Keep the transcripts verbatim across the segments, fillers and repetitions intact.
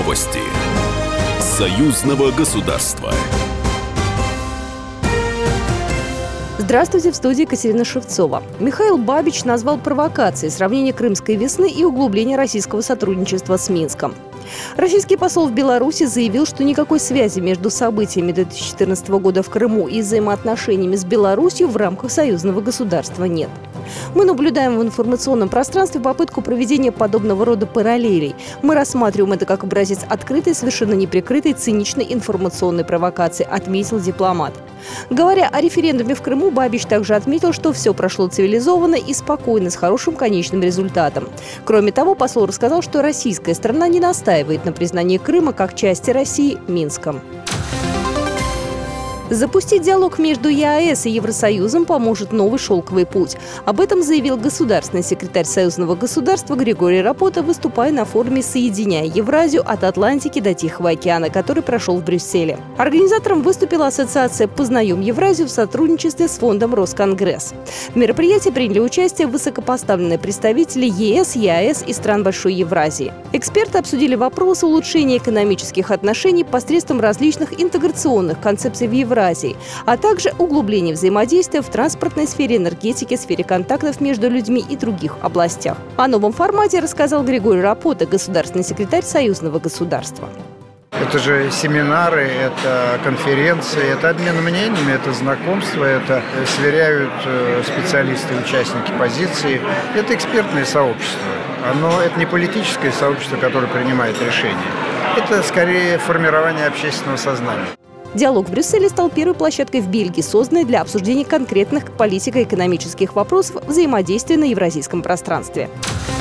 Новости союзного государства. Здравствуйте, в студии Катерина Шевцова. Михаил Бабич назвал провокацией сравнение Крымской весны и углубление российского сотрудничества с Минском. Российский посол в Беларуси заявил, что никакой связи между событиями две тысячи четырнадцатого года в Крыму и взаимоотношениями с Беларусью в рамках союзного государства нет. Мы наблюдаем в информационном пространстве попытку проведения подобного рода параллелей. Мы рассматриваем это как образец открытой, совершенно неприкрытой, циничной информационной провокации, отметил дипломат. Говоря о референдуме в Крыму, Бабич также отметил, что все прошло цивилизованно и спокойно, с хорошим конечным результатом. Кроме того, посол рассказал, что российская сторона не настаивает на признании Крыма как части России Минском. Запустить диалог между ЕАЭС и Евросоюзом поможет новый шелковый путь. Об этом заявил государственный секретарь союзного государства Григорий Рапота, выступая на форуме «Соединяя Евразию от Атлантики до Тихого океана», который прошел в Брюсселе. Организатором выступила ассоциация «Познаем Евразию» в сотрудничестве с фондом «Росконгресс». В мероприятии приняли участие высокопоставленные представители ЕС, ЕАЭС и стран Большой Евразии. Эксперты обсудили вопросы улучшения экономических отношений посредством различных интеграционных концепций в Евразии, а также углубление взаимодействия в транспортной сфере, энергетике, сфере контактов между людьми и других областях. О новом формате рассказал Григорий Рапота, государственный секретарь союзного государства. Это же семинары, это конференции, это обмен мнениями, это знакомство, это сверяют специалисты, участники позиции. Это экспертное сообщество. Оно, это не политическое сообщество, которое принимает решения. Это скорее формирование общественного сознания. Диалог в Брюсселе стал первой площадкой в Бельгии, созданной для обсуждения конкретных политико-экономических вопросов взаимодействия на евразийском пространстве.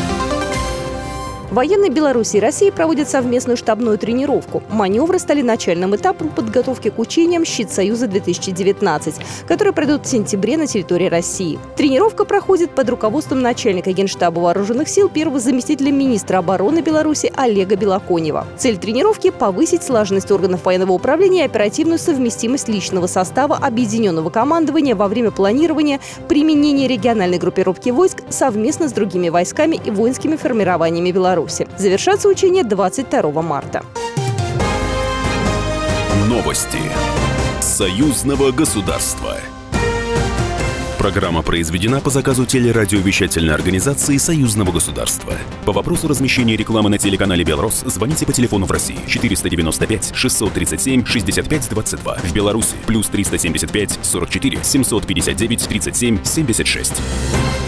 Военные Беларуси и России проводят совместную штабную тренировку. Маневры стали начальным этапом подготовки к учениям «Щит Союза-две тысячи девятнадцать», которые пройдут в сентябре на территории России. Тренировка проходит под руководством начальника Генштаба Вооруженных сил, первого заместителя министра обороны Беларуси Олега Белоконева. Цель тренировки – повысить слаженность органов военного управления и оперативную совместимость личного состава объединенного командования во время планирования, применения региональной группировки войск совместно с другими войсками и воинскими формированиями Беларуси. Завершатся учения двадцать второго марта. Новости союзного государства. Программа произведена по заказу телерадиовещательной организации союзного государства. По вопросу размещения рекламы на телеканале «Белрос» звоните по телефону в России четыреста девяносто пять шестьсот тридцать семь шестьдесят пять двадцать два. В Беларуси плюс триста семьдесят пять сорок четыре семьсот пятьдесят девять тридцать семь семьдесят шесть.